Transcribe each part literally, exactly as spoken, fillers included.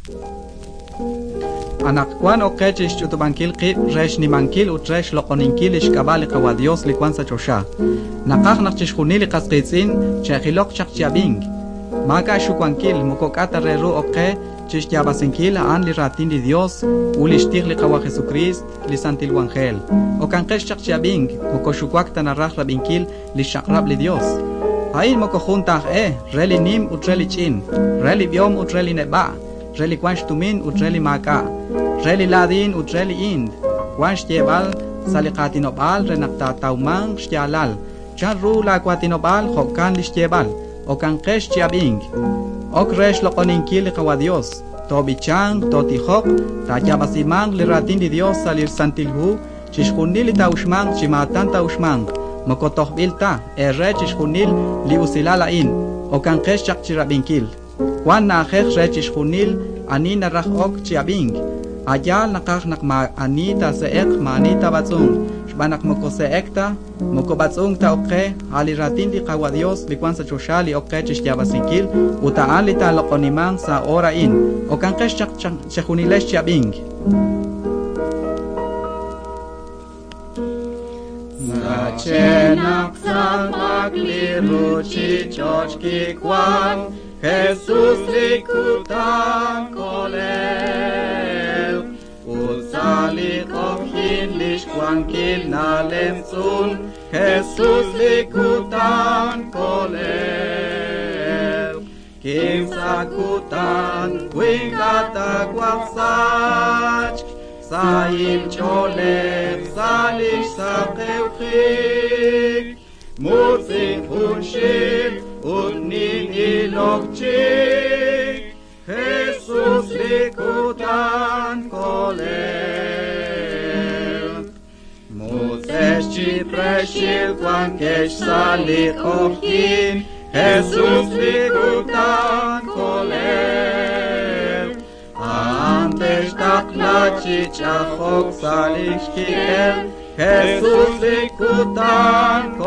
Anakwan okechish chutubankil qib resh nimankil utresh loqoninkil ishkabali qawa Dios likwansa chosha. Nakak nakchish hunili qasqitzin chehilok chakchiabing. Maka shukwankil mukokata reru oke chish yabasenkil an li ratin di Dios ulishtig li qawa Jesucrist li santil wangel. Okankesh chakchiabing mukoshukwak tanarach rabinkil li shakrab li Dios. Hain mokojuntah e reli nim utreli chin, reli biom utreli neba. Reli kwansh tumin utreli maka, reli ladin utreli ind, kwansh yebal saliqatinobal renakta taumang shtialal, chan ru la quatinobal hokan lishtebal, okan kesh chiabing, ok resh loqoninkil qawa Dios, tobichang, totihok, tayabasimang liratin di Dios salir santilhu, chishkunil taushmang, chimatan taushmang, mokotohbilta, erre chishkunil liusilalain, okan kesh chakchirabinkil. Juan na jech rechish junil ani na rach ok chiabing ayal nakach nakma anita seek manita batzung shbanak moko seekta moko batzung ta okhe aliratin di qawa Dios likwan sa choshali okhe chishyabasikil utaan li ta loqonimang sa ora in okan kesh chak chunilesh chiabing Zachenak sang pagliru chi chochki kwan Jesus likutan kolel Usali okhin lishkwankil na lemsun Jesus likutan kolel Kim sakutan wingata kwaksach Saim cholem salish sakewchik Mutzik unshik Utnin ilokchik Jesus likutan kolel Moses chipreshil kwankesh salit okhin Jesus likutan kolel Antesh takla chichachok salish kiel Jesus likutan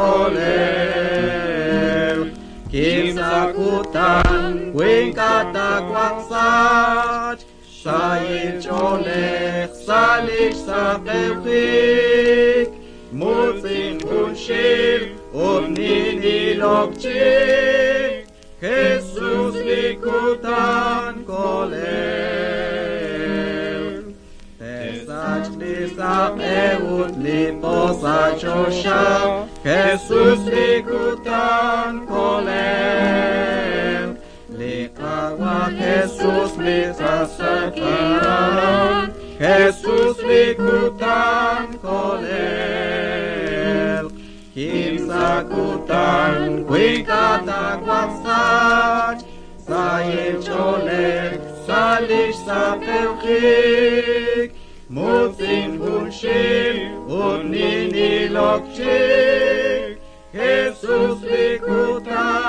kolel Kim sakutan wingkata kwaksach Sayil cholech salish sakewchik Mutzin unshir umnin ilokchik Jesus likutan kolel Tesach lisak eut liposa chosha Jesus likutan kolel Likawa Jesus lisasakiran Jesus likutan kolel Kim sakutan wikata kwaksach Sayil cholek salish sakewchik Mutzin unshir umnin ilokchik Jesus likutan